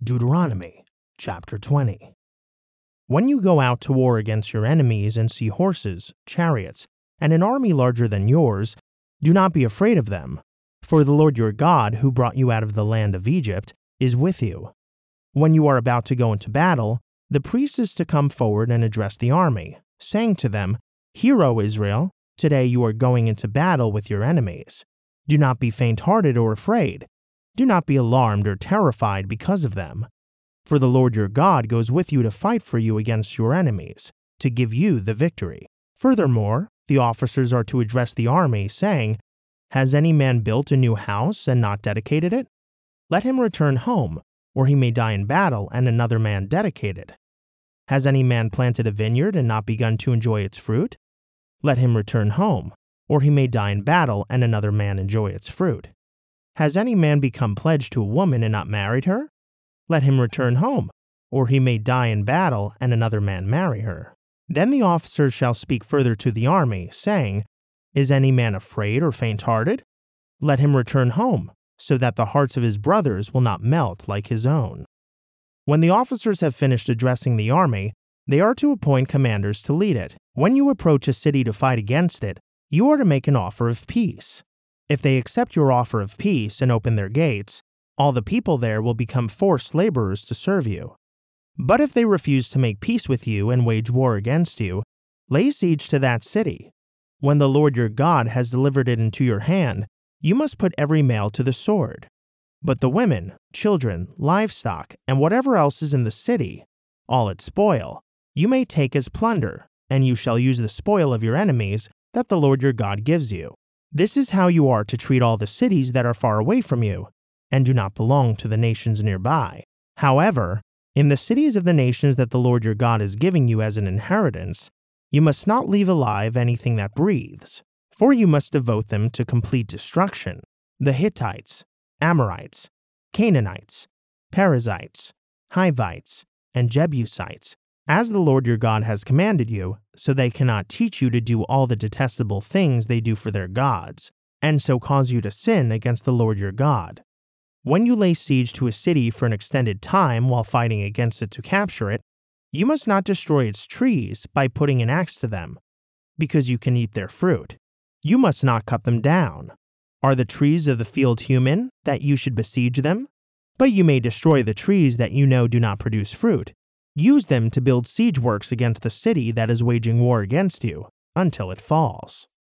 Deuteronomy chapter 20. When you go out to war against your enemies and see horses, chariots, and an army larger than yours, do not be afraid of them, for the Lord your God, who brought you out of the land of Egypt, is with you. When you are about to go into battle, the priest is to come forward and address the army, saying to them, "Hear, O Israel, today you are going into battle with your enemies. Do not be faint-hearted or afraid. Do not be alarmed or terrified because of them. For the Lord your God goes with you to fight for you against your enemies, to give you the victory." Furthermore, the officers are to address the army, saying, "Has any man built a new house and not dedicated it? Let him return home, or he may die in battle and another man dedicate it. Has any man planted a vineyard and not begun to enjoy its fruit? Let him return home, or he may die in battle and another man enjoy its fruit. Has any man become pledged to a woman and not married her? Let him return home, or he may die in battle and another man marry her." Then the officers shall speak further to the army, saying, "Is any man afraid or faint-hearted? Let him return home, so that the hearts of his brothers will not melt like his own." When the officers have finished addressing the army, they are to appoint commanders to lead it. When you approach a city to fight against it, you are to make an offer of peace. If they accept your offer of peace and open their gates, all the people there will become forced laborers to serve you. But if they refuse to make peace with you and wage war against you, lay siege to that city. When the Lord your God has delivered it into your hand, you must put every male to the sword. But the women, children, livestock, and whatever else is in the city, all its spoil, you may take as plunder, and you shall use the spoil of your enemies that the Lord your God gives you. This is how you are to treat all the cities that are far away from you, and do not belong to the nations nearby. However, in the cities of the nations that the Lord your God is giving you as an inheritance, you must not leave alive anything that breathes, for you must devote them to complete destruction: the Hittites, Amorites, Canaanites, Perizzites, Hivites, and Jebusites, as the Lord your God has commanded you, so they cannot teach you to do all the detestable things they do for their gods, and so cause you to sin against the Lord your God. When you lay siege to a city for an extended time while fighting against it to capture it, you must not destroy its trees by putting an axe to them, because you can eat their fruit. You must not cut them down. Are the trees of the field human, that you should besiege them? But you may destroy the trees that you know do not produce fruit. Use them to build siege works against the city that is waging war against you, until it falls.